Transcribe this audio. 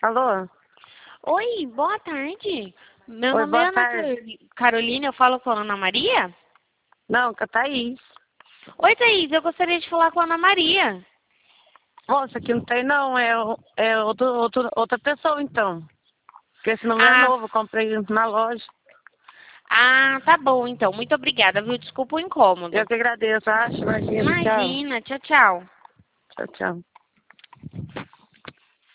Alô? Oi, boa tarde. Meu Oi, nome boa é Ana tarde. Carolina, eu falo com a Ana Maria. Não, com a Thaís. Oi, Thaís, eu gostaria de falar com a Ana Maria. Nossa, aqui não tem não, é outra pessoa então. Porque esse número é Ah, novo, eu comprei na loja. tá bom então. Muito obrigada, viu? Desculpa o Eu incômodo. que agradeço, acho, imagina. Tchau. Imagina, tchau, tchau. Tchau, tchau.